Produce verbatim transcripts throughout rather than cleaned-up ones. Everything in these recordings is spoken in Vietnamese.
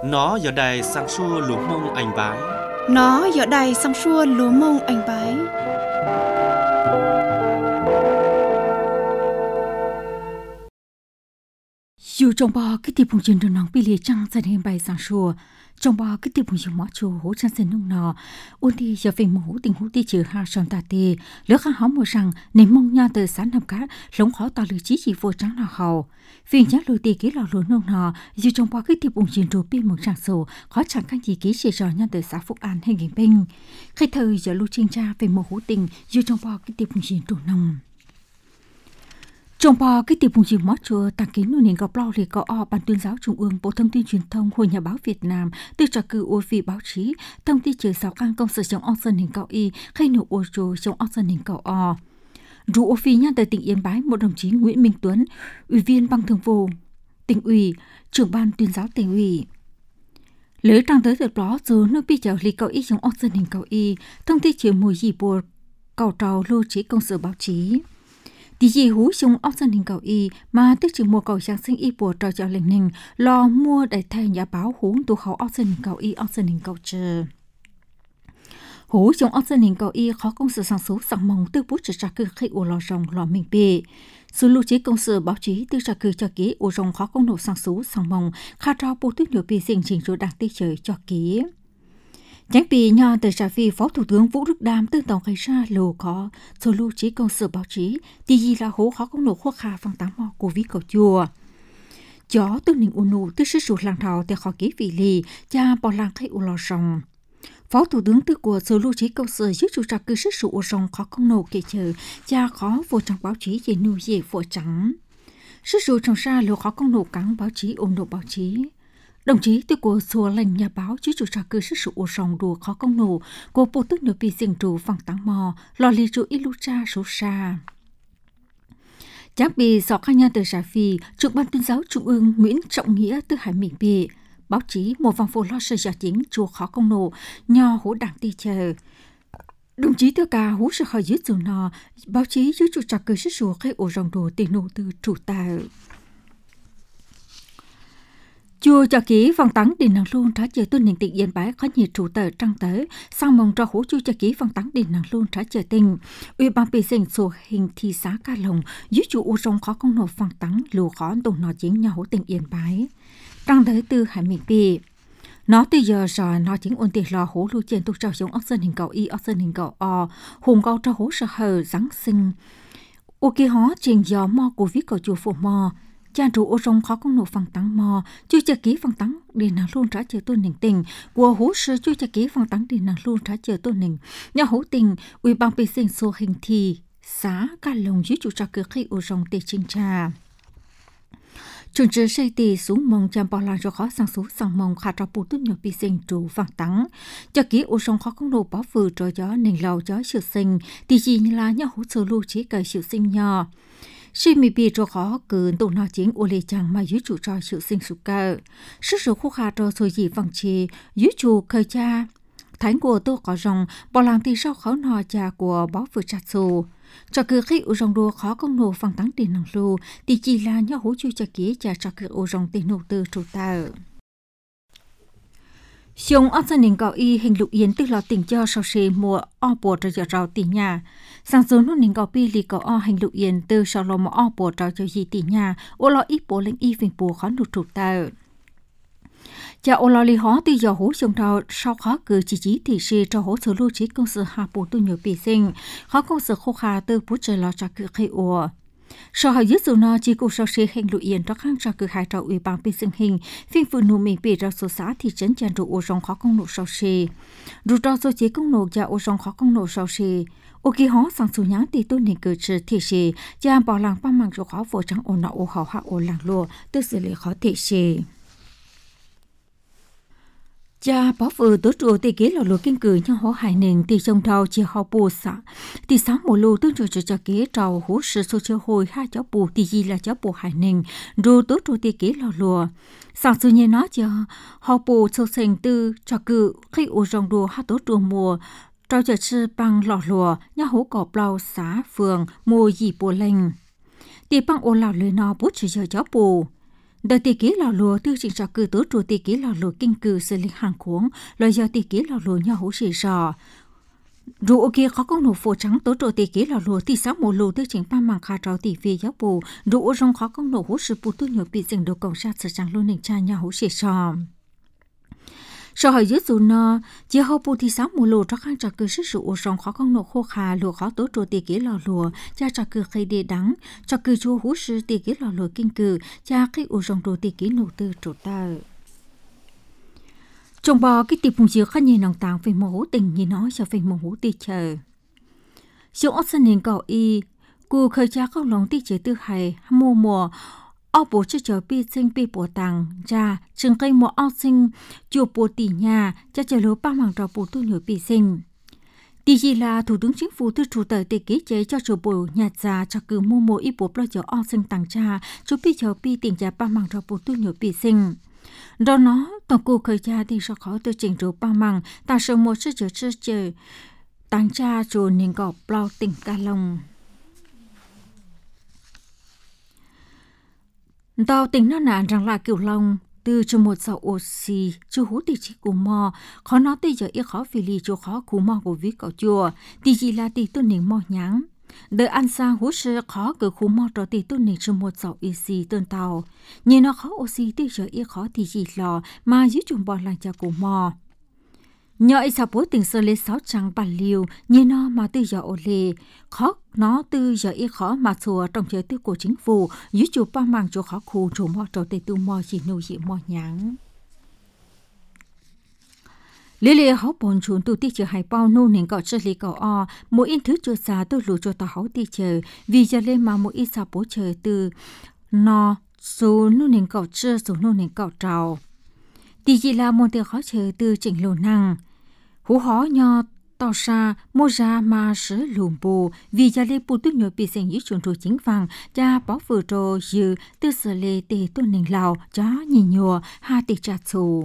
Nó giờ đây sang xua lúa mông anh bái. Nó giờ đây sang xua lúa mông anh bái. Dù trong bò cái tiệp phùng trình đường nóng bị liệt trăng ra đến bài sang xua. Trong bò cái tiệp phùng trình mỏ chùa hỗ trang sinh nông nọ. Ôn thì giờ về mẫu tình hữu tí chữ hà son tà tì. Lỡ khá hóng mùa rằng nên mong nha từ sáng nằm cá lống khó tà lửa chí chỉ vô trắng nào hầu. Vì nhá lùi tì ký lò lúa nông nọ. Dù trong bò cái tiệp phùng trình rùa bi một trang sổ. Khó chẳng khăn gì ký chỉ trò nha từ xã Phúc An hay Nghinh Binh. Khi thời giờ lưu trinh tra về mẫu hữu tình. Dù trong bò cái tiệp phùng trình rùa nông. Trong bò cái tiệp phùng trình mót chùa tàng kín nụ nền gọc lo lì có o Ban tuyên giáo Trung ương Bộ Thông tin Truyền thông Hội Nhà báo Việt Nam từ trò cử ô vị báo chí thông tin chờ sáu căn công sở chống o dân hình cao y khay nụ ô chùa chống o dân hình cao o. Rủ ô phi nhân tại tỉnh Yên Bái một đồng chí Nguyễn Minh Tuấn, ủy viên Ban Thường vụ tỉnh ủy, trưởng ban tuyên giáo tỉnh ủy. Lễ trang tới được đó dù nước bị chờ lì cao y chống o dân hình cao y thông tin chiều mùi dì bùa cầu trào lưu trí công sở báo chí. Tí gì hú chung ốc dân hình cầu y mà tức chỉ mua cầu sáng sinh y bùa trò cho lệnh ninh lo mua để thay nhà báo hú tù khẩu ốc dân hình cầu y ốc dân hình cầu trừ. Hú chung ốc dân hình cầu y khó công sự sáng số sẵn mong tư bút trở trả cư khi ổ lò rồng lò mình bì. Sự lưu trí công sự báo chí tư trả cư cho ký ổ rồng khó công nổ sáng số sẵn mong khá trao bố tuyết nhiều bì dình trình rồi đạt tích trời cho ký. Chẳng bị nhờ từ trả vì Phó Thủ tướng Vũ Đức Đam tư tổng gây ra lồ có số lưu trí công sự báo chí thì gì là hố khó công nổ khoa khả phăng tám mò của ví cầu chùa. Chó tư nình ủ nụ tư sức sụt làng thảo thì khó ký vị lì cha bỏ làng khách ủ lò rồng. Phó Thủ tướng tư của số lưu trí công sự giúp chủ trạc cư sức sụt ủ rồng khó công nổ kể chờ cha khó vô trong báo chí về nụ dễ phổ trắng. Sức sụt trong xa lồ khó công nổ cắn báo chí ổn độ báo chí. Đồng chí từ của xua lệnh nhà báo chứ chủ trà cư sức sụ ổ rồng đùa khó công nổ của bộ tức nửa bị dình trù phẳng tăng mò lò lì trụ ít lúc cha số xa. Chắc bị dọ khá nhân từ trả phì trưởng ban tuyên giáo Trung ương Nguyễn Trọng Nghĩa từ Hải Mình bị báo chí một vòng phố lo sơ giả chính chùa khó công nổ nho hố đảng ti chờ. Đồng chí tiêu ca hú sự khỏi dưới dù nò báo chí chứ chủ trà cư sức sụ khai ổ rồng đùa tiền nổ từ chủ tạo. Chùa cho ký phong tắng đình năng luôn trả chờ tuân nền tỉnh Yên Bái có nhiều chủ tờ trăng tới sang mong cho hỗ chùa cho ký phong tắng đình năng luôn trả chờ tình ủy ban bị dành số hình thị xã Ca Lồng dưới chủ u sông khó công nổ phong tắng lù khó tụng nó chính nhà hỗ tỉnh Yên Bái trăng tới từ Hải Mình bị nó từ giờ rồi nó chính ôn tiền lò hỗ lưu trên tục trào giống ốc dân hình cầu y ốc dân hình cầu o hùng cao cho hỗ sợ hờ giáng sinh ô kia hó trình gió mò của viết cầu chùa phụ mò cha trụ ô rong khó công nổ phẳng tăng mò chưa cho ký phẳng tăng để nàng luôn trả chờ tôi nền tình của hú sư chưa cho ký phẳng tăng để nàng luôn trả chờ tôi nền nhà hú tình ủy ban bị sinh số hình thì xã Ca Lồng dưới chủ trà cửa khi ô rong tê trinh trà trường trường xây tì xuống mông chăm bảo làm cho khó sang số sang mông khả trò bù tốt nhiều bị sinh trụ phẳng tăng cho ký ô rong khó công nổ bảo vừa trò gió nền lầu gió sự sinh thì gì như là nhà hú sư lưu trí cài sự sinh nhỏ khi mình bị cho khó cứ tụng nói chính ô lê chẳng mà dưới chủ cho sự sinh sự cơ sức sự khu khá cho rồi gì vòng trì dưới chủ khởi cha thánh của tôi có rồng bỏ làm thì sau khó nò cha của bó vừa chặt xù cho cứ khi ô rồng đua khó công nổ phẳng tăng tiền năng lưu thì chỉ là nhớ hỗ chu cho kia cha cho cứ ô rồng tiền nổ từ chủ tạo. Xong ốc dân hình cầu y hình lục yến tức là tỉnh cho sau xe mùa o bùa cho giờ rào tỉnh nhà. Sáng sớm nó hình cầu pi lì cầu o hình lục yến từ sau lò mà o bùa cho gì tỉnh nhà. Ô lò ít bùa lên y phình bùa khó nụ trục tạo. Chà ô lò lì hóa từ giờ hú xong thao sau khó cử chỉ chỉ thị xe cho hỗ trợ lưu trí công sự hạ bùa tu nhiều bì sinh. Khó công sự khô khá từ bút trời lò cho cử khi ủa. Sau hồi dưới dù nó chỉ cụ sau xe hình lụy yên cho kháng cho cử hai trò ủy ban bị sinh hình phiên phụ nụ mình bị ra số xã thị trấn chàn rủ ô rong khó công nụ sau xe rủ cho số chế công nụ và ô rong khó công nụ sau xe ô kỳ hóa sang số nhãn thì tôi nên cử trừ thị xe và bỏ làng ba mạng rủ khó vô trắng ô nọ ô hào hạ ô làng lùa tư xử lý khó thị xe. Cha bảo vừa tối trụ thì kế là lúa kinh cử nhau hổ hải nền thì trong đầu chỉ họ bù xã thì sáng một lù tương trợ cho kế trầu hú sự số chơi hồi hai cháu bù thì gì là cháu bù hải nền rồi tối trụ thì kế là lúa sáng sự như nó cho họ bù sâu thành tư cho cự khi u rong đùa hai tối trụ mùa trao cho sư bằng lò lúa nhau hổ cỏ blau xã phường mùa gì bù lành thì bằng ô lào lời nó bút chỉ cho cháu bù Đời tỷ ký lò lùa tư trình trò cử tố trụ tỷ ký lò lùa kinh cử xử lý hàng cuống, lời do tỷ ký lò lùa nhau hữu sĩ sò. Rủ kia khó công nổ phổ trắng tố trụ tỷ ký lò lùa tỷ sáu mùa lùa tư trình ba mảng khá trò tỷ vì giáo bù, rủ rong khó công nổ hữu sự bù tu nhiều bị dành đồ cộng sát sở trắng luôn nền cha nhau hữu sĩ sò. Sau hỏi dưới dù nó, chỉ hậu bù thì sáu mùa lùa cho khăn trò cử sức rủ rong khó công nổ khô khá lùa khó tố trụ tỷ ký lò lùa, cha trò cử khây đề đắng, trò cử chú hữu sự tỷ ký lò lùa kinh cử, cha khi ủ rong đồ tỷ ký nổ tư trụ ta. Trong bò cái tiệp phùng dừa khá nhìn nòng tàng về mẫu tình như nó cho về mẫu tì chờ. Dù ớt sân nền cỏ y, cô khởi cha không lòng tì chờ tư hài, mùa mùa, áo bố cho chờ bi sinh bi bố tàng, cha, chừng cây mùa áo sinh, chùa bố tì nhà, cha chờ lố ba mảng trò bố tu nhớ bi sinh. Tì gì là Thủ tướng Chính phủ tư chủ tờ tì ký chế cho chùa bố nhạt già cho cứ mùa mùa y bố lo chờ áo sinh tàng cha, chú bi chờ bi tình cha ba mảng trò bố tu nhớ bi sinh. Đó nó, tổng cụ khởi cha thì sẽ khó tư trình rủ ba măng, ta sợ một sự chờ chờ chờ, tăng cha rồi nên gọp bao tình ca lòng. Tàu tình nó nản rằng là kiểu lòng, từ cho một dạo oxy, chú hú tỷ trí của mò, khó nói tới giờ ít khó vì lý chú khó của mò của viết cậu chùa, tỷ gì là tỷ tôi nên mò nháng. Đời ăn sang hú sự khó cử khu mò trò tỷ tôi nên cho một dạo oxy tên tàu. Nhìn nó khó oxy tới giờ ít khó thì gì lò mà dưới chung bò làng cha của mò. Nhờ ý sao bố tình sơ lê sáu trăng bà liều, nhìn nó mà từ giờ ô lê. Khó nó từ giờ ít khó mà xùa trong chế tư của chính phủ, dưới chủ ba màng cho khó khu chủ mò trò tỷ tu mò chỉ nụ dị mò nháng. Lê lê háo bồn chuồn tu tí chờ hai bao nô nên gọi cho lê cầu o, mỗi in thứ chưa xa tôi lù cho tao háo tí chờ, vì giờ lê mà mỗi ít sao bố chờ từ nó số nô nên gọi chưa số nô nên gọi trào. Tí gì là một điều khó chờ từ chỉnh lồ năng. Hú hó nho tao xa mô ra mà sứ lùm bù, vì giờ lê bù tôi nhớ bị sinh dưới chuồn trù chính vàng, cha bảo vừa trò dư từ sở lê tê tôi nên lào, chá nhìn nhùa, ha tê chá xù.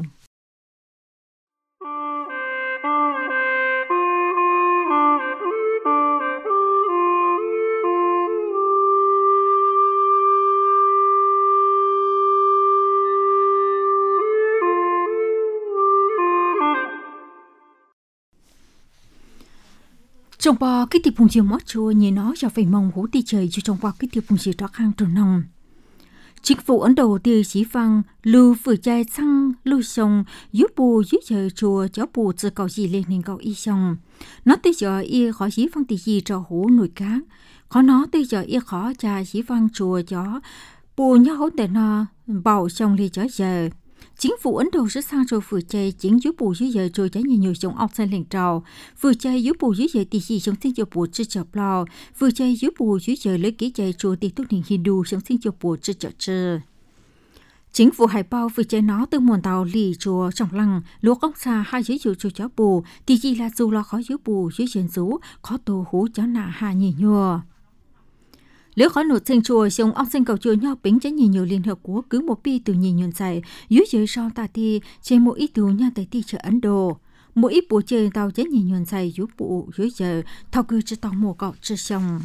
Trong bò cái tiệp phùng chiều mót chua nhìn nó cho phải mong hú tì trời cho trong bò cái tiệp phùng chiều đó khang trồn nòng. Chính phủ Ấn Độ tiêu chỉ vang lưu vừa chạy sang lưu sông giúp bù giúp giờ chùa cháu bù từ cầu gì lên nên cầu y sông. Nó tới giờ y khó chỉ vang tì gì cho hú nổi cá. Khó nó tới giờ y khó cha chỉ vang chùa chó bù nhớ hố để nó bảo sông lên chó giờ. Chính phủ Ấn Độ rất sang rồi vừa chạy chính dưới bù dưới giờ rồi trái nhiều nhiều trong ốc xanh liền trào. Vừa chạy dưới bù dưới giờ thì gì trong sinh cho bù chưa chập lo. Vừa chạy dưới bù dưới giờ lấy kỹ chạy chùa thì tốt hình Hindu trong sinh cho bù chưa chập chưa. Chính phủ Hải Bao vừa chạy nó từ nguồn tàu lì chùa trong lăng lúa ốc xa hai dưới chùa chùa cháu bù thì gì là dù lo khó dưới bù dưới chân rú khó tổ hú cháu nạ hà nhì nhùa. Nếu khó nổi sinh chùa, xong ông sinh cầu chùa nhau bính trái nhìn nhiều liên hợp quốc cứ một bi từ nhìn nhuận dạy, dưới dưới sau ta thì trên mỗi ít tù nha tại ti chợ Ấn Độ. Mỗi ít bộ chơi tàu trái nhìn nhuận dạy dưới bộ dưới giờ, thao cư cho tàu mùa cọ chưa xong.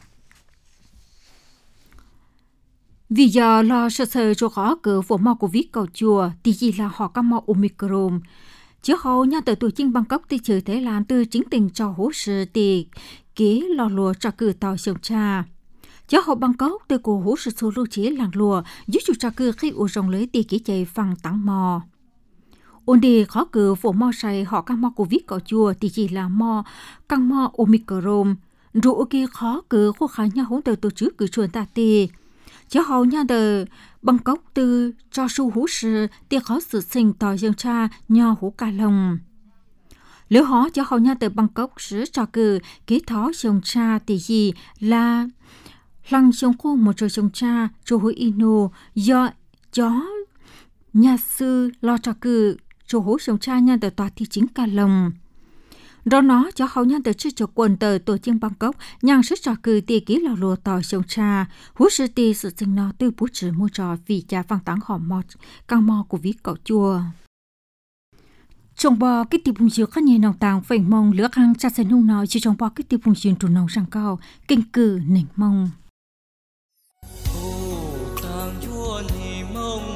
Vì giờ lo sợ sợ cho khó cỡ phổ mò của viết cầu chùa, thì gì là họ có mò Omicron. Chứ hầu nha từ tuổi chinh Bangkok thì chờ Thái Lan từ chính tình cho hỗ sự thì kế lo lùa cho cử tàu sông cha. Giáo hội Bangkok từ cổ hữu sự số lưu chế làng lùa giúp chủ trà cư khi ủ rồng lưới tì kỹ chạy phẳng tặng mò. Ôn đề khó cử phổ mò say họ căng mò của viết cỏ chùa thì chỉ là mò căng mò Omicron. Rủ kia khó cử khu khá nhau hỗn tờ tổ chức cử chuồn ta tì. Giáo hội nha tờ Bangkok từ cho su hữu sự tì khó sự sinh tỏi dương cha nhau hữu ca lồng. Nếu họ giáo hội nha tờ Bangkok sử trà cử kế thó dương cha thì gì là lăng sông cô một trò sông cha cho hối ino do chó nhà sư lo trà cử cho hối sông cha nhân tờ tòa thị chính ca lồng. Đó nó cho hậu nhân tờ chức cho quần tờ tổ chức Bangkok nhang sức trà cử tì ký lò lùa tòa sông cha hối sư tì sự sinh nó từ bố trừ mua trò vì cha phang táng họ mọt căng mò của viết cậu chùa. Trong bò cái tiệp hùng dược khá nhẹ nòng tàng phẩy mông lửa khang cha sen hung nói chỉ trong bò cái tiệp hùng dược trù nòng sang cao kinh cử nỉnh mông. Tàng chuan hì mông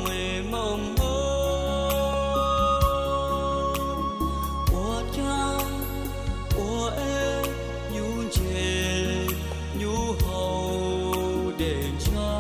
đền cho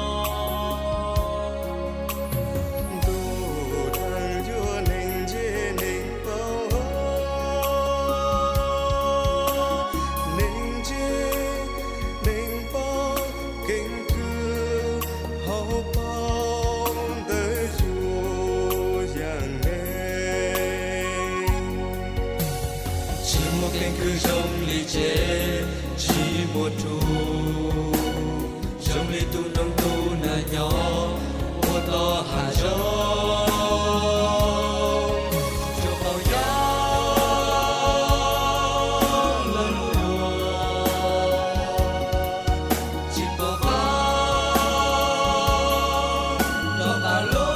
mùa thu trong ly tu nông tu na nhỏ mùa to hà rong cho bao gió lên mùa chỉ có vang đó cả lối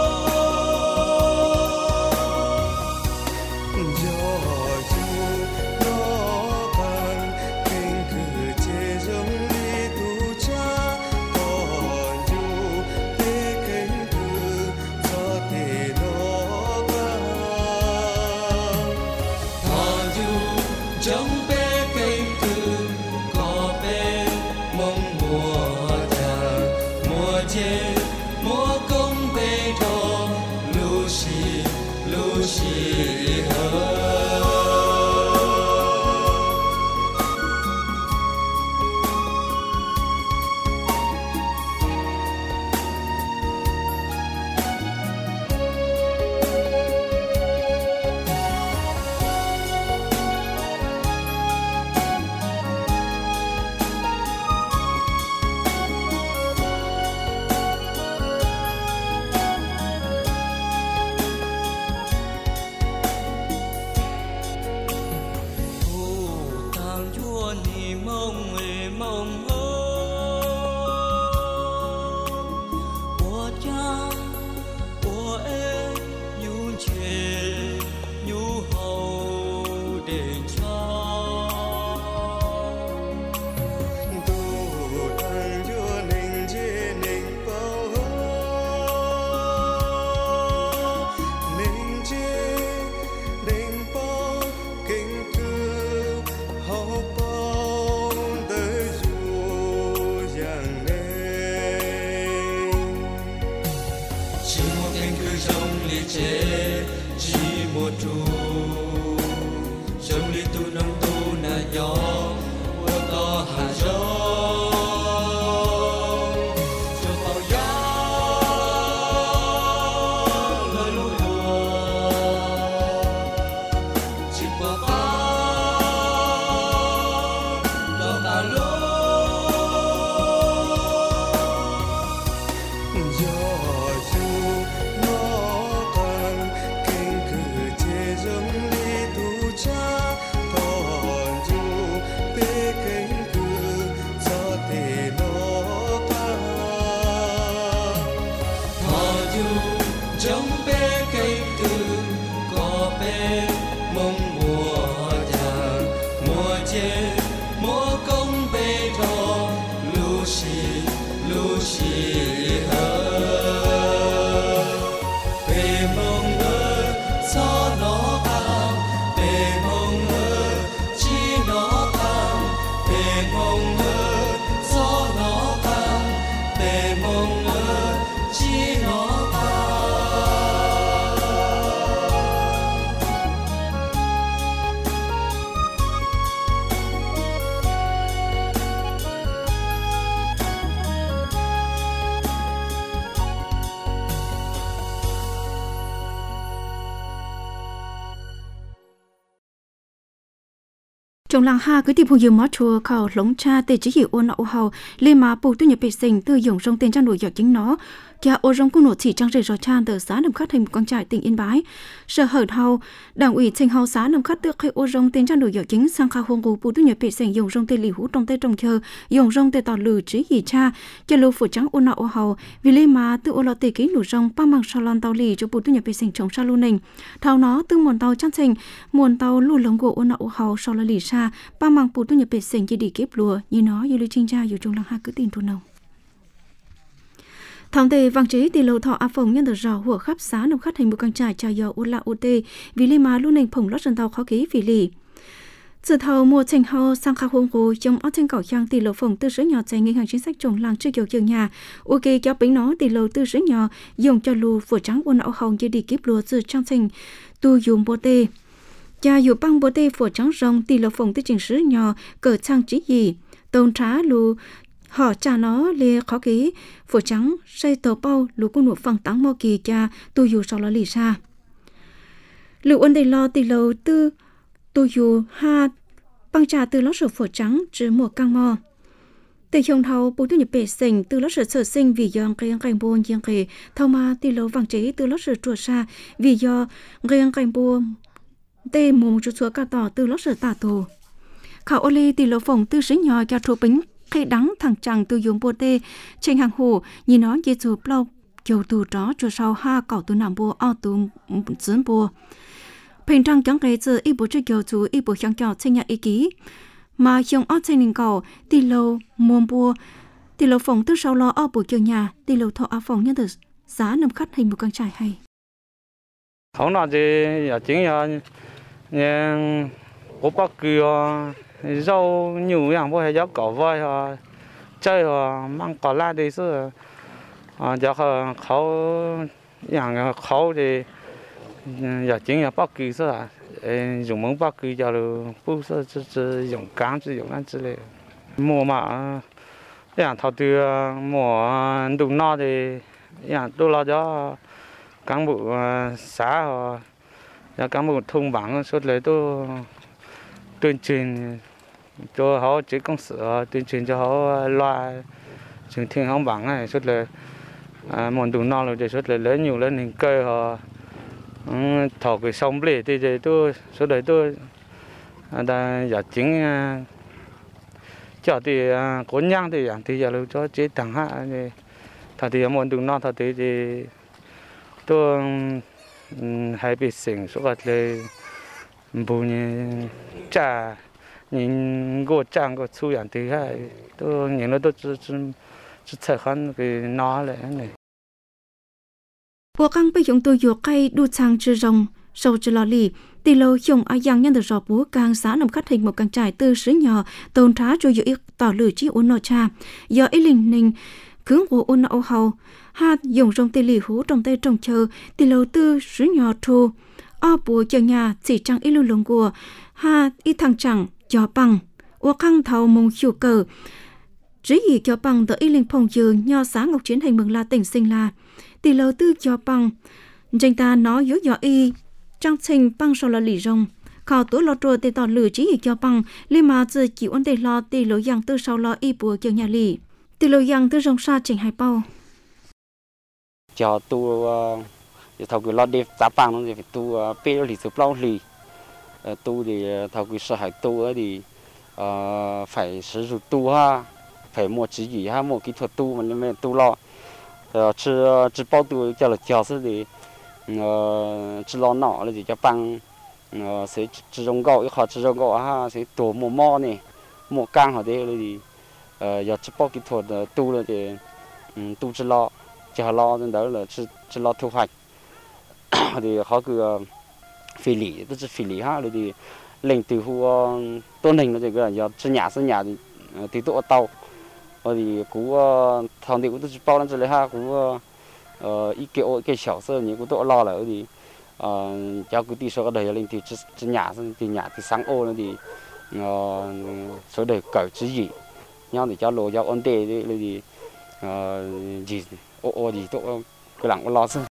trong làng ha cứ tìm phụ dương mót chùa khảo lống cha tê chỉ hiểu ôn nọ hầu lên mà bù tu nhập bị sinh từ dùng trong tên trang nổi giọt chính nó kia ô trong cung nổ chỉ trang rể giọt chan từ xã nằm khát thành một con trại tỉnh Yên Bái sở hở hầu đảng ủy thành hầu xã nằm khát được khai ô trong tên trang nổi giọt chính sang khao huông bù tu nhập bị sinh dùng trong tên lì hú trong tên trồng chờ dùng trong tên tỏ lử chỉ hỉ cha kia lô phủ trắng ôn nọ hầu vì lên mà từ ô lọ tê ký nổ trong ba mang salon tàu lì cho bù tu nhập bị sinh trồng sa lu nình thao nó từ nguồn tàu trang thành nguồn tàu lù lồng gỗ ôn nọ hầu sau là lì sa ba mang bù tu nhập bị sinh chỉ đi kép lùa như nó như lưu trinh chaอยู่trong làng ha cứ tin tuần nào thằng tề vang trí tỷ lầu thọ a phồng nhân được rò hùa khắp xá nằm khát thành một căn trại chào dò u la u tê vì li mà luôn nền phồng lót chân tàu khó ký vì lì Dự thầu mua thành hậu sang khá hôn hồ trong áo trên cầu giang tỷ lệ phòng tư sứ nhỏ chạy ngân hàng chính sách trồng làng chưa dầu dường nhà. Ok cho bánh nó tỷ lệ tư sứ nhỏ dùng cho lù vừa trắng quân áo hồng như đi kiếp lúa từ trang thành tu dùng bồ tê. Cha dù băng bồ tê vừa trắng rồng tỷ lệ phòng tư trình sứ nhỏ cỡ trang trí gì. Tôn trá lù họ cha nó lê khó ký vừa trắng xây tàu bao lù cung nụ phẳng tăng mô kỳ cha tu dù sau đó lì xa. Lù ơn đầy lo tỷ lệ tư tu dù ha băng trà từ lót sữa phở trắng chứ mùa căng mò. Từ dòng thầu bố tu nhập bể sinh từ lót sữa sở sinh vì do gây cảnh buồn giang kề thao mà tỷ lệ vàng chế từ lót sữa chùa xa vì do gây cảnh buồn tê mồm chút xóa cả tỏ từ lót sữa tà tù. Khảo ô lê tỷ lệ phòng tư sứ nhỏ cho thô bính khai đắng thẳng chẳng từ dùng bồ tê trên hàng hồ nhìn nó dễ dù lâu kiểu tù đó chùa sau ha cỏ từ nằm bùa ao tù dưỡng bùa. Bình常讲个字一部只叫做一部想叫参加一期，mà dùng ở trên nền cầu tỷ lô muôn bùa tỷ lô phòng từ sau lo ở buổi chiều nhà tỷ lô thọ ở phòng nhân từ giá nằm khách hình một căn trại hay. Không nói gì, giờ chính là nhưng có bác kia rau nhiềuอย่างบ่ให้ยักก่อไว้ฮะใจฮะมันก็ลาได้ซะอ่าจะเขาอย่างเขาดิ giờ chính là bác kỳ sao à dùng món bác kỳ giờ là bút sao chứ chứ dùng cán chứ dùng ăn chứ này mua màอย่างthầu từ mua đủ no thìอย่างtôi lo cho cán bộ xã họ cho cán bộ thôn bản suốt lấy tôi tuyên truyền cho họ chỉ công sở tuyên truyền cho họ loa truyền thiên họ bản này suốt lấy mua đủ no rồi để suốt lấy lấy nhiều lên hình cây họ thọ cái sông bể thì thì tôi số đấy tôi đã giả chính cho thì có nhang thì thì giờ cho chế thằng hạ thì thật thì muốn đừng non thật thì thì tôi hay bị sinh số vậtเลยbù như trà nhìn gỗ tràng gỗ chuiอย่างthì hay tôi nhìn nó tôi chỉ chỉ thấy khăn cái nó lại này. Bộ căng bây dùng tôi dụ cây đu sang chư rồng, sâu chư lò lì, tỷ lô dùng ai giang nhân được rõ bố càng xã nằm khát hình một càng trải tư sứ nhỏ, tôn trá cho dự ít tỏ lử chi ôn nọ cha, do ý linh ninh, cứng của ôn nọ hầu, hát dùng rồng tê lì hú trong tay trồng chờ, tỷ lô tư sứ nhỏ thù, o bùa chờ nhà chỉ trăng ý lưu lồng của, hát ý thằng chẳng, gió bằng, bộ căng thầu mông chiều cờ, chỉ ý gió bằng đỡ ý linh phong dường nho xã ngọc chiến hành mừng là tỉnh sinh là, tỷ lệ tư cho bằng danh ta nói dối dõi y trang trình bằng sau là lì rồng khảo tuổi lo trôi tê tỏ lử chỉ cho bằng li mà giờ chịu ổn định lo tỷ lệ yang tư sau lo y bùa chờ nhà lì tỷ lệ yang tư rồng sa chỉnh hai bao cho tu thầu cái lo đẹp giá bằng nó thì tu pe lì số bao lì tu thì thầu cái sở hữu tu thì phải sử dụng tu ha phải mua chỉ gì ha mua kỹ thuật tu mà nên tu lo chỉ chỉ bao tu cho là cho sự thì chỉ lo nọ là gì cho bằng sẽ chỉ dùng gạo họ chỉ dùng gạo ha sẽ tổ mồ mò này mồ cang họ đây là gì giờ chỉ bao kỹ thuật tu là thì tu chỉ lo chỉ lo nên đó là chỉ chỉ lo thu hoạch thì họ cứ phi lý tức là phi lý ha là thì lệnh từ khu tôn hình là gì cái giờ trên nhà trên nhà thì thì tụ tàu thì cú thằng thì cũng tôi bao năm rồi ha cú ý kiểu cái小事你 cũng tôi lo là thì cháu cứ đi số cái đời lên thì trên nhà thì nhà thì sáng ô thì số đời cởi chứ gì nhau thì cháu lộ cháu ổn định thì gì ô ô gì tôi cái lặng lo chứ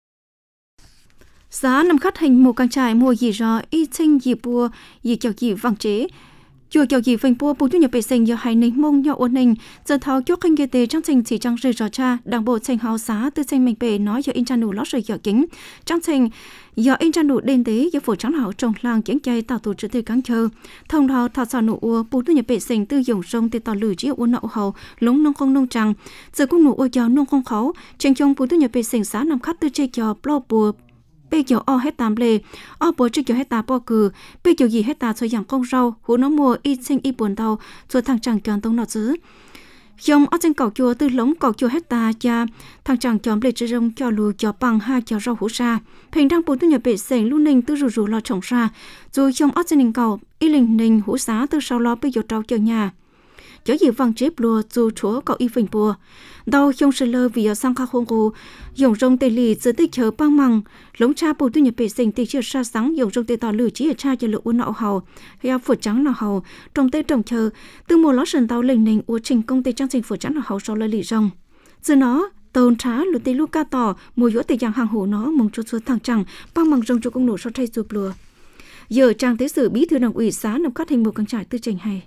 giá nằm khát hình một càng trải mùa gì rồi y sinh gì bùa gì chào gì vàng chế chùa kiểu gì phanh bùa bùa thu nhập bể sinh do hai nền mông nhau ổn định giờ tháo chốt kinh tế tế trong trình chỉ trang rơi rõ cha đảng bộ trình hào giá từ trình mình bể nói do in chăn đủ lót rơi dở kính trong trình do in chăn đủ đền tế do phổ trắng hảo trong làng chiến chay tạo tổ chức từ cán chờ thông thao thảo xào nụ ua bùa thu nhập bể sinh từ dòng sông từ tàu lử chỉ ua nậu hậu lúng nông không nông trăng giờ cũng nụ ua gió nông không khấu trình trong bùa thu nhập bể sinh giá nằm khát từ chơi gió plo bùa bây giờ o hết tám lề, o bố trước giờ hết tám bao cừ, bây giờ gì hết tám số dạng công rau, hú nó mua ít sinh ít buồn đau, rồi thằng chẳng cần tông nọ chứ. Dòng ở trên cầu chùa từ lống cầu chùa hecta cha thằng chàng chóm lệ chữ rong cho lù cho bằng hai cho rau hũ sa平常不都nhập bể sành luôn ninh từ rủ rủ lo trồng sa rồi dòng ở trên cầu y linh ninh hũ xá từ sau lo bây giờ trâu chờ nhà cho gì vàng chép lùa dù chúa cậu y phình bùa đau dòng sờ lơ vì ở sang khá khôn cô dòng rong tê lì giữa tích chờ băng măng lống cha bù tu nhập bể sành tê chưa sa sáng dòng rong tê tỏ lử chỉ ở cha cho lựa uốn nọ hầu heo phượt trắng nọ hầu trong tê trồng chờ từ mùa lót sườn tàu lình nình uốn trình công tê trang trình phượt trắng nọ hầu sau lơ lì rong từ nó tồn trá lụt tê lu ca tỏ mùa gió tê giang hàng hổ nó mong chút chút thằng chẳng băng măng rong cho công nổ sau thay sụp lùa giờ trang tế sử bí thư đảng ủy xã nằm cắt hình một căn trại tư trình hay.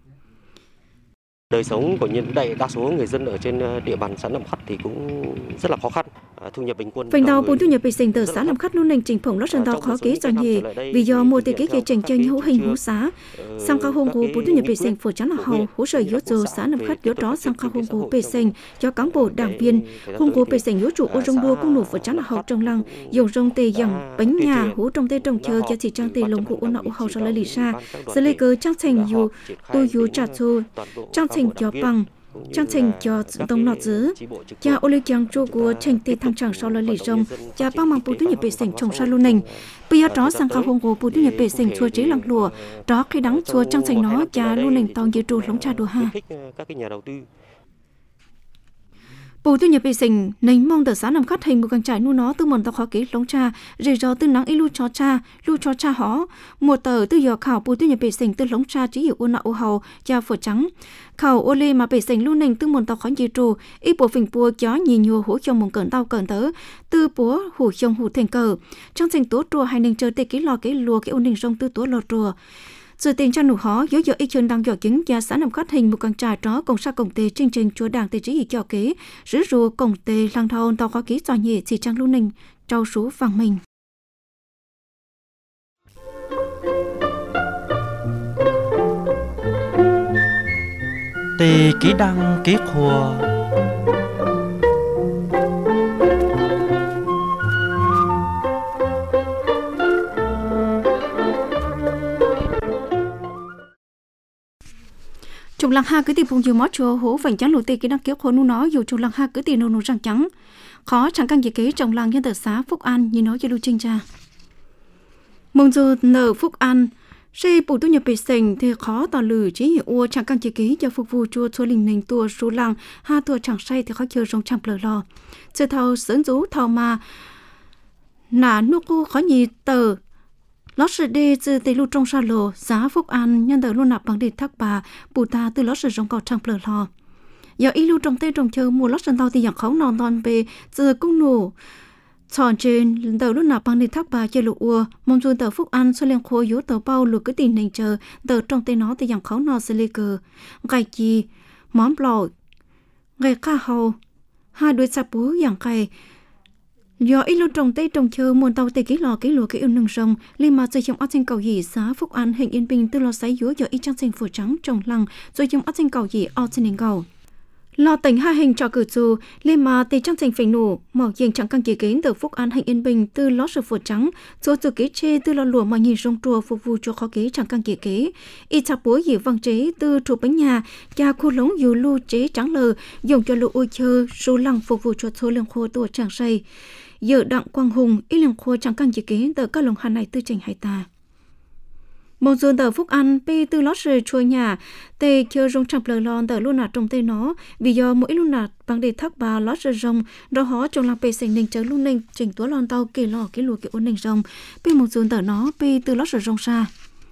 Đời sống của nhân đại đa số người dân ở trên địa bàn xã Nậm Khắt thì cũng rất là khó khăn, thu nhập bình quân. Phần đầu bốn thu nhập bình sinh từ xã Nậm Khắt luôn nền trình phồng lót sân tàu khó kế doanh nghề vì do mua tiền kế kế trình chơi hữu hình hữu xã. Sang cao hôn của bốn thu nhập bình sinh phổ trắng là hầu hỗ trợ yếu dồ xã Nậm Khắt yếu đó sang cao hôn của bình sinh cho cán bộ đảng viên hôn của bình sinh yếu trụ ô rong đua cũng nổ phổ trắng là hầu trong lăng dùng rong tê dằng bánh nhà hú trong tê trồng chờ cho chỉ trang tê lồng của ôn nọ hầu sau lấy lì xa. Giờ lấy cớ trang thành dù tôi dù trả thu trang thành cho bằng trang trình cho đông nọ giữ cha ô lưu giang chu của trình tê thăng tràng sau là lì rong cha bao mang bùi túi nhập bể sành trồng sa luôn nình bây giờ đó sang cao hồng hồ bùi túi nhập bể sành chua trí lăng lùa đó khi đắng chua trang trình nó cha luôn nình tàu như trù lóng cha đùa ha bùi túi nhập bể sành nình mong từ xã Nằm Khắt hình một căn trại nu nó từ mòn tàu khó kế lóng cha rì rò từ nắng ilu cho cha lu cho cha hó một tờ từ giờ khảo bùi túi nhập bể sành từ lóng cha chỉ hiểu ôn nọ ô hầu cha phở trắng khảo ô lê mà bể sành luôn nình từ mòn tàu khó dì trù ít bộ phình bùa chó nhìn nhua hổ trong mong cẩn tàu cẩn tớ từ búa hủ trong hủ thành cờ trong thành tố trùa hai nình chờ tê ký lò cái lùa cái ôn nình rong từ tố lò trùa sự tiền cho nụ hó dối dở ít chân đang dò chứng gia xã Nằm Khắt hình một căn trà đó cùng sa cổng tê chương trình chúa đảng tê chỉ ý cho kế rứ rùa cổng tê lăng thao tàu khó ký cho nhẹ chỉ trang luôn nình trao số vàng mình tê ký đăng ký khua Trùng lăng ha cứ tìm vùng dừa mót chùa hố vành trắng lụt tê cái đăng kéo khô nu nó dù trùng lăng ha cứ tìm nô nô răng trắng khó chẳng căn gì kế trồng lăng nhân tờ xã Phúc An như nói cho lưu trinh cha mong dù nở Phúc An xe bù tu nhập bể sành thì khó tỏ lử chỉ hiểu ua chẳng căn gì kế cho phục vụ chùa chùa linh nình tua số lăng ha tua chẳng say thì khó chơi rong chẳng lờ lo chơi thầu sớn rú thầu mà nà nô cô khó nhì tờ lót sợi đê từ tây lưu trong sa lô giá Phúc An nhân tờ luôn nạp bằng đê thác bà bù ta từ lót sợi rong cầu trăng plờ lò giờ y lưu trong tây trong chờ mua lót sợi tàu thì dạng khấu non non bề từ cung nổ tròn trên tờ luôn nạp bằng đê thác bà chơi lụa ua mong dù tờ Phúc An số liên khô yếu tờ bao lụa cái tiền này chờ tờ trong tây nó thì dạng khấu non sẽ lê cờ gai chi món lò gai ca hầu hai đôi sạp bú dạng gai do ít lúc trồng tây trồng chờ muôn tàu tây ký lò ký lúa cái yêu nương sông liên mà xây trong ấp trên cầu dì xã Phúc An hình yên bình từ lò sấy dúa do ít trang sinh phủ trắng trồng lăng rồi trong ấp trên cầu dì ấp trên nền cầu lò tỉnh hai hình cho cử dù liên mà tây trang sinh phình nổ mỏ riêng chẳng căn kỳ kiến từ Phúc An hình yên bình từ lót sợi phủ trắng rồi từ kế chê từ lò lúa mà nhìn rong trùa phục vụ cho khó kế chẳng căn kỳ kế ít chạp búa dì văng chế từ trụ bánh nhà cha khu lống dù lưu chế trắng lờ dùng cho lụa ôi chơ số lăng phục vụ cho số lượng khô tuổi chẳng say giờ đặng quang hùng ít lượng khô chẳng căn chỉ kế tờ các lồng hà này tư trình hay ta một dồn tờ Phúc An pe từ lót sợi chua nhà tê chơi rong chập lờ lon tờ luôn nạt trong tê nó vì do mỗi luôn nạt bằng đề thắc bà lót sợi rong đó hó trong làng pe sành nình chớ luôn nình chỉnh túa lon tàu kê lò cái lùa cái ôn nình rong pe một dồn tờ nó pe từ lót sợi rong xa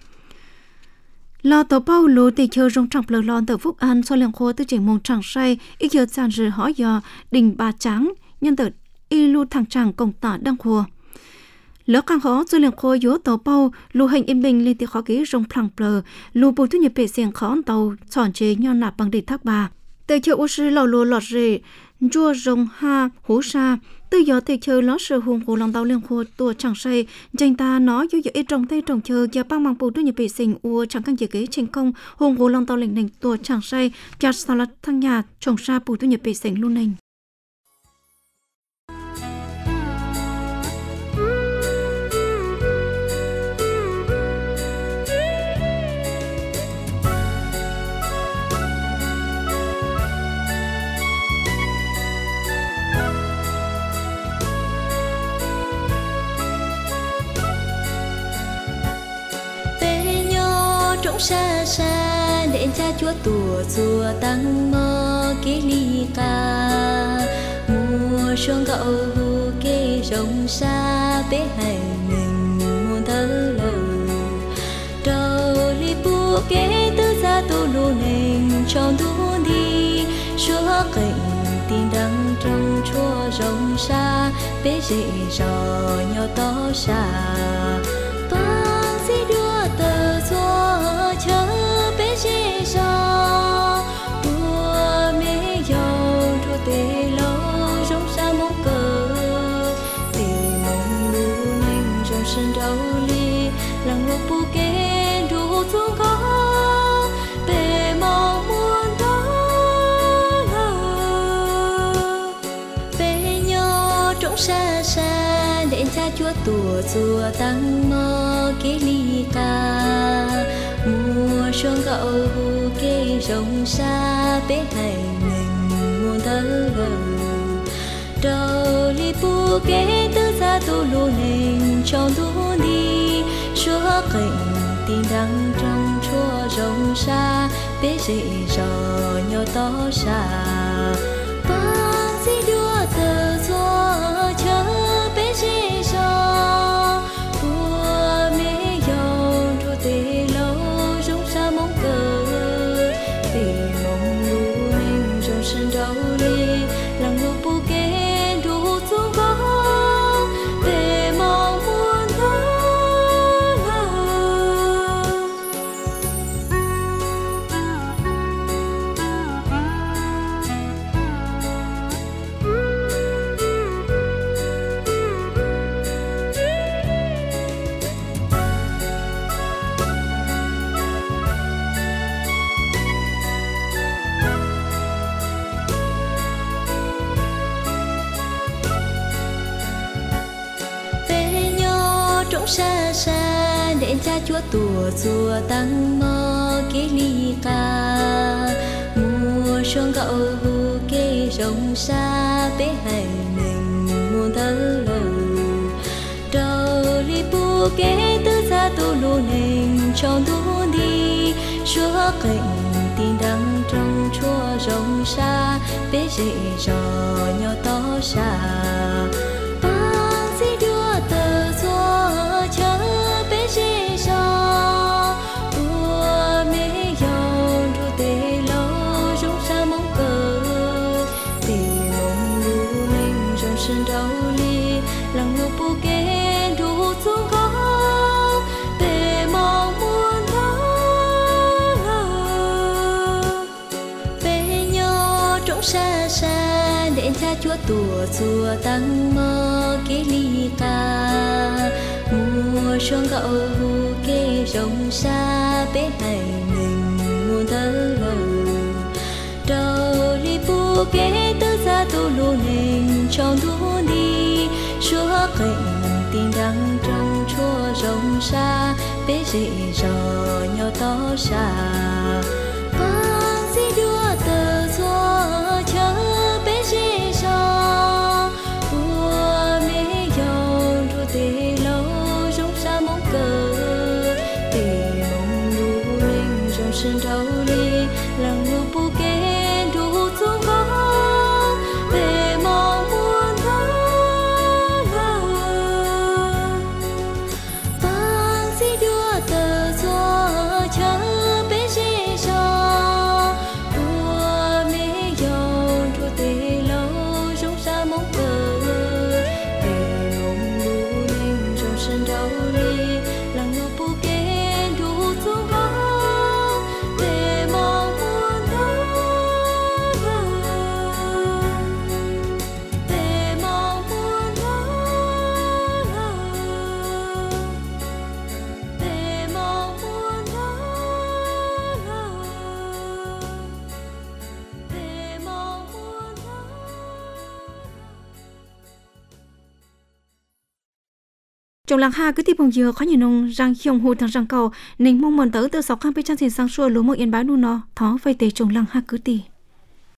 lò tàu bao lúa tê chơi rong chập lờ lon tờ Phúc An so lượng khô tư trình mong chẳng say ít giờ sàn rời hỏi do đình bà trắng nhân tờ y lu thằng chàng công tả đăng khô lỡ càng khó rồi lượng khô yếu tàu bao lu hình yên bình lên tiếng khó ký rong phẳng plờ lu bù thu nhập bể xiềng khó tàu chọn chế nho nạp bằng địch thác bà tê chơi ô sư lò lúa lọt rề chua rong ha hố sa từ giờ tê chơi lót sờ hùng hồ lòng tàu lượng khô tua chẳng say tranh ta nó yếu yếu ít trong tay trồng chơi giờ băng bằng bù thu nhập bể xiềng ua chẳng căn chỉ kế thành công hùng hồ lòng tàu lệnh nành tua chẳng say chặt salad thăng nhà trồng sa bù thu nhập bể xiềng luôn nành xa xa để cha chúa tùa chùa tăng mơ kê ly ca mùa xuân gậu hù kê rồng xa bé hay mình muôn thơ lờ đầu li bu kê tư gia tu lu nền trong tu đi chúa cảnh tin đắng trong chúa rồng xa bé dễ dò nhau to xa bác sĩ đưa tờ gió chớ bé dễ dò đua mê dầu đua tê lâu rong xa mong cờ tê mong lu nành trong sân đầu ly làng lục bu kê đủ xuống có bề mong muôn đó bề nhỏ trong xa xa để cha chúa tùa chùa tăng mơ kê ly ca mùa xuân gậu hù kê rồng xa bé hay mình muôn thơ lờ đầu li bu kê tư gia tu lu nền trong tu đi chúa cảnh tin đắng trong chúa rồng xa bé dễ dò nhau to xa bác sĩ đua tờ gió chớ bé dễ dò đua mê dầu đua tê lâu rong xa mong cờ tê mong lu nành trong sân đầu ly làng lục bu kê đủ xuống có tê mong muôn thơ xa xa để cha chúa tùa chùa tăng mơ kê ly ca mùa xuân gậu hù kê rồng xa bé hay mình muôn thơ lờ đầu li bu kê tư gia tu lu nền trong tu đi chúa cảnh tin đắng trong chúa rồng xa bé dễ dò nhau to xa bác sĩ đưa tờ gió chớ bé dễ dò đua mê dầu đua tê lâu rong xa mong cờ tê mong lu nành trong sân đầu ly làng lục bu kê đủ xuống có tê mong muôn thơ bé nhỏ trong xa xa để cha chúa tùa chùa tăng mơ kê ly ca mùa xuân gậu hù kê rồng xa bé hay mình muôn thơ lờ đầu li bu kê tư gia tu lu nền trong tu đi chúa cảnh tin đắng trong chúa rồng xa bé dễ dò nhau to xa bác sĩ đua tờ gió chớ bé dễ dò đua mê dầu đua tê lâu rong xa mong cờ tê mong lu nành trong sân đầu ly làng lục bu kê đủ xuống có tê mong muôn thơ bác sĩ đua tờ gió chớ bé dễ dò đua mê dầu đua tê lâu rong xa mong cờ tê mong lu nành trong sân đầu ly làng lục bu kê đủ xuống có tê mong muôn thơ tê mong muôn thơ tê mong muôn thơ tê mong muôn thơ. Trong làng ha cứ tiếp bằng dừa khó nhìn nông răng hiong hồ thằng răng cầu nên mong muốn tới từ sáu khang bên trang tiền sang xua lúa một yên bá nu nó thó vay tề trong làng ha cứ tì